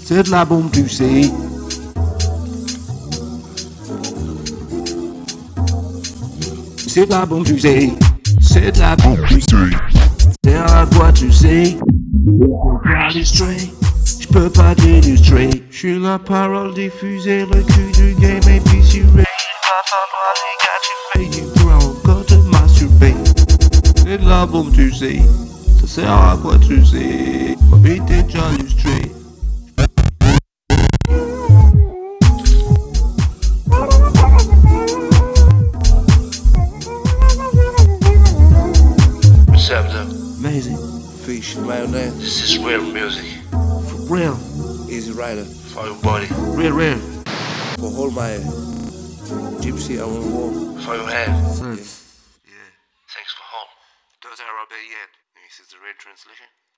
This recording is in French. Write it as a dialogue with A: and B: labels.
A: C'est de la bombe, tu sais. C'est de la bombe, tu sais. C'est de la bombe, tu sais. C'est à quoi tu sais. Je peux pas t'illustrer. Je suis la parole diffusée, le cul du game est fissuré. Va falloir les gars, tu fais du pourras encore te masturber. C'est de la bombe, tu sais. Ça sert à quoi tu sais. Ma bite est déjà illustrée.
B: What's up, though?
A: Amazing.
C: Fish, mayonnaise,
B: This is real music.
A: For real.
C: Easy Rider.
B: For your body.
A: Real.
C: For all my gypsy on the wall.
B: For your head.
A: Sense.
B: Yeah. Thanks for all. Those are Robert yet. This is the real translation.